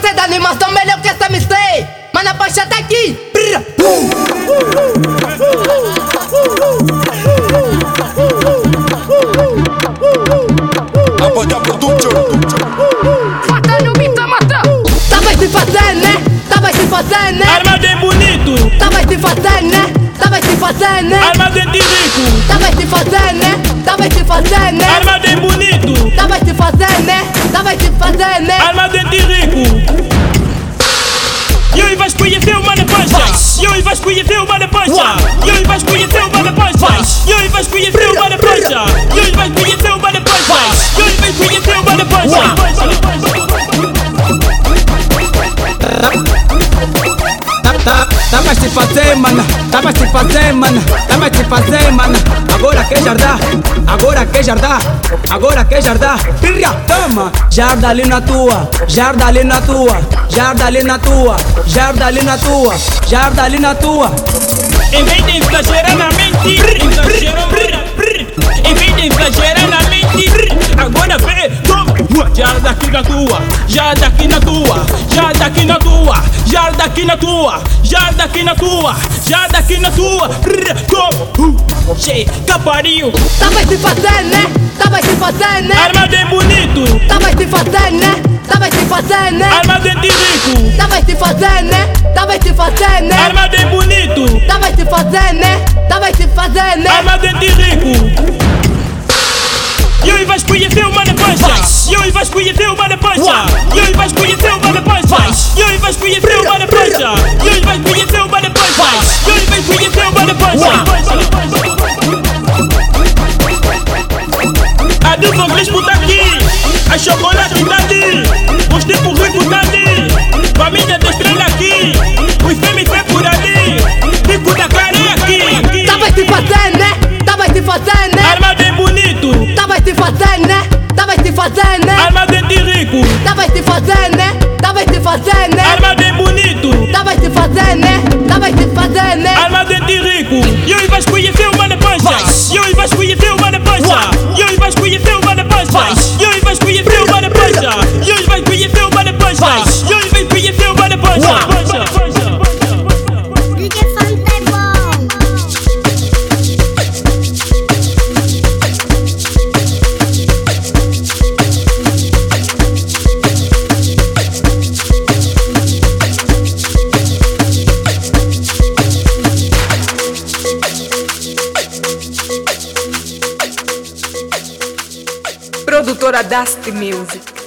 gostei da animação, melhor que essa MC. Mano, a pancha tá aqui. Matando o Mita, mata. Tá vai se fazer, né? Tá vai se fazer, né? Armado bonito. Tá vai se fazer, né? Tá vai se fazer, né? Armado rico. Tá vai se fazer, né? Tá vai se fazer, né? Armado bonito. Tá vai se fazer, né? Tá vai se fazer, né? Armado rico. Eu e vais conhecer o mano pancha. Eu e vais conhecer o mano pancha. Eu e vais conhecer o mano pancha. Eu e vais conhecer o mano pancha. Eu e vais conhecer o mano pancha. Eu e vais conhecer o mano pancha. Tá vai se fazer, mana. Tá vai se fazer, mana. Tá vai se fazer, mana. Agora quer jardar. Agora quer jardar. Agora quer jardar. Pirra, toma. Jarda ali na tua. Jarda ali na tua. Jarda ali na tua. Jarda ali na tua. Jarda ali na tua. Em vez de exagerar na mente, exagerou. Em vez de exagerar na mente, agora vê, toma. Já daqui na tua, já daqui na tua, já daqui na tua, já daqui na tua, já daqui na tua, já daqui na tua. Toma. Chega pariu. Tá vai se fazer, né? Tá vai se fazer, né? Armado bonito. Tá vai se fazer, né? Tá vai se fazer, né? Armado rico. Tá vai se fazer, né? Tá vai se fazer, né? Armado bonito. Tá vai se fazer, né? Tá vai se fazer, né? Armado rico. Eu e vais conhecer o mano pancha. Eu e vais conhecer o mano pancha. Eu e vais conhecer o mano pancha. Eu e vais conhecer o mano pancha. Eu e vais conhecer o mano pancha. Eu e vais conhecer o mano pancha. A dupla Crispo tá aqui. A chocolate tá ali. Os tipos ricos tá ali. Família da estrela aqui. Os fêmeas foi por ali. Pico da cara é aqui. Tá vai se fazer, né? Tá vai se fazer, né? Armado bonito. Tá vai se fazer, né? Tá vai se fazer, né? Armado rico. Tá vai se fazer, né? Tá vai se fazer, né? Armado bonito. Tá vai se fazer, né? Tá vai se fazer, né? Armado rico. Eu e vais conhecer o mano pancha. Eu e vais conhecer o mano pancha. Eu e vais conhecer o mano pancha. Eu e vais conhecer o mano pancha. Eu e vais conhecer o mano pancha. Eu e vais conhecer o mano pancha. DJ Fanta é bom. Produtora Dust Music.